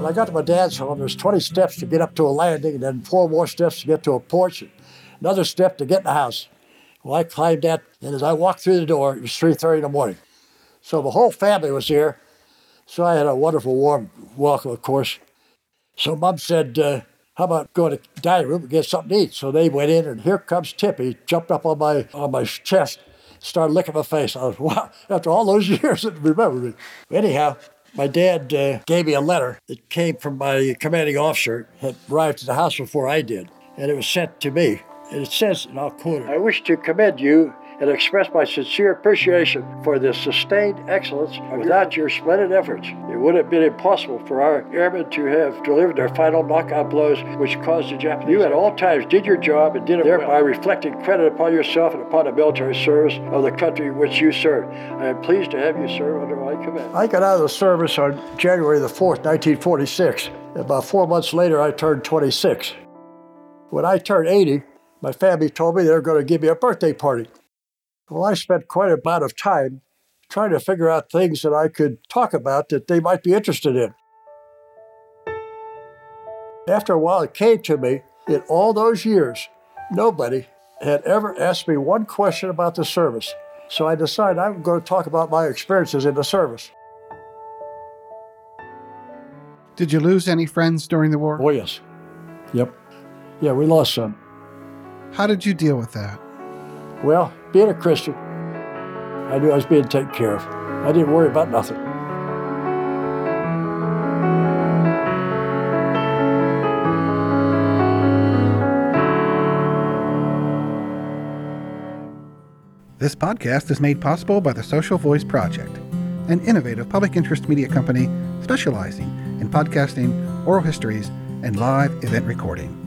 When I got to my dad's home, there's 20 steps to get up to a landing, and then 4 more steps to get to a porch, and another step to get in the house. Well, I climbed that, and as I walked through the door, it was 3:30 in the morning. So the whole family was here. So I had a wonderful, warm welcome, of course. So Mom said, how about going to the dining room and get something to eat? So they went in, and here comes Tippy, jumped up on my chest, started licking my face. I was, wow, after all those years, it remembered me. Anyhow, my dad gave me a letter that came from my commanding officer, had arrived at the house before I did, and it was sent to me. And it says, and I'll quote it, "I wish to commend you and express my sincere appreciation for the sustained excellence. Without your splendid efforts, it would have been impossible for our airmen to have delivered their final knockout blows, which caused the Japanese. You at all times did your job and did it thereby reflecting credit upon yourself and upon the military service of the country which you served. I am pleased to have you serve under my command." I got out of the service on January the 4th, 1946. About 4 months later, I turned 26. When I turned 80, my family told me they were going to give me a birthday party. Well, I spent quite a amount of time trying to figure out things that I could talk about that they might be interested in. After a while, it came to me, in all those years, nobody had ever asked me one question about the service. So I decided I'm going to talk about my experiences in the service. Did you lose any friends during the war? Oh, yes. Yep. Yeah, we lost some. How did you deal with that? Well, being a Christian, I knew I was being taken care of. I didn't worry about nothing. This podcast is made possible by the Social Voice Project, an innovative public interest media company specializing in podcasting, oral histories, and live event recording.